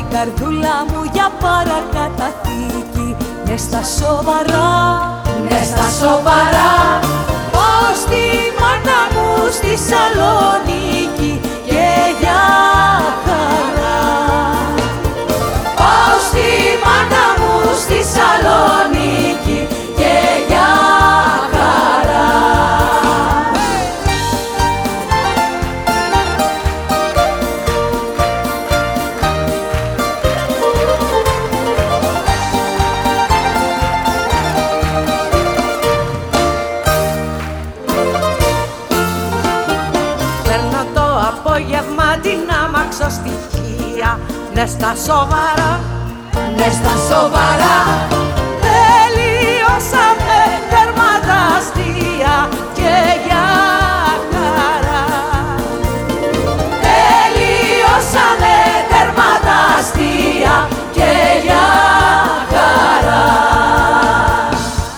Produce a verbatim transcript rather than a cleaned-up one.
καρδούλα μου για παρακαταθήκη. Ναι στα σοβαρά, ναι στα σοβαρά, πάω στη μάνα μου στη Σαλονίκη και για χαρά. Πάω στη μάνα μου στη Σαλονίκη και για χαρά. Παίρνω το απόγευμα την αμαξοστοιχεία. Ναι στα σοβαρά, ναι στα σοβαρά,